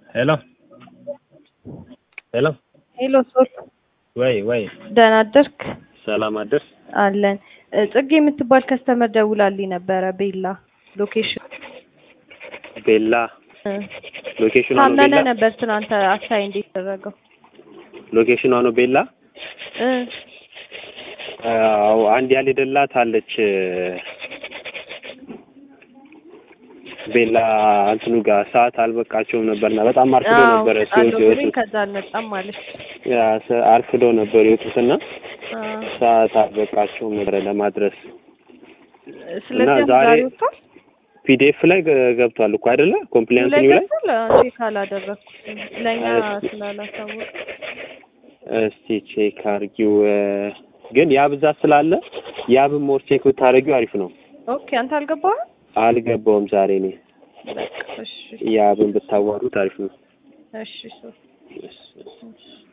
ሄሎ ሄሎ ሄሎ ሶል ወይ ደህና አደርክ? ሰላም አደርስ አለን። ጽጌ የምትባል ከስተመር ደውላልኝ ነበረ። ቤላ ሎኬሽን ቤላ ሎኬሽኑ ነው ታመነ ቤላ ነበር ትናንት አሳይ እንዴት ተደረገው? ሎኬሽኑ ነው ቤላ አው አንድ ያልሄደላት አለች ቤላ እንትኑ ጋር ሰዓት አልበቃቸውም ነበርና በጣም አርፍዶ ነበር ሲወጡ ከዛ አልመጣም ማለት ያ አርፍዶ ነበር የወጡትና ሰዓት አልበቃቸውም ነበር ለማድረስ። ስለዚህ ዛሬ ወጣ ፒዲኤፍ ላይ ገብቷል እኮ አይደለ? ኮምፕሊያንስ ኒው ላይ ቼክ አላደረኩትም ለኛ ስላላሳወቀ እስቲ ቼክ አርጊው። ግን ያ ብዛት ስላለ ያብ ሞር ቼክ ብታረጊው አሪፍ ነው። ኦኬ አንተ አልገባህም? አልገባውም ዛሬ ነው። በቃ እሺ ያብን ብታዋሩት አሪፍ ነው። እሺ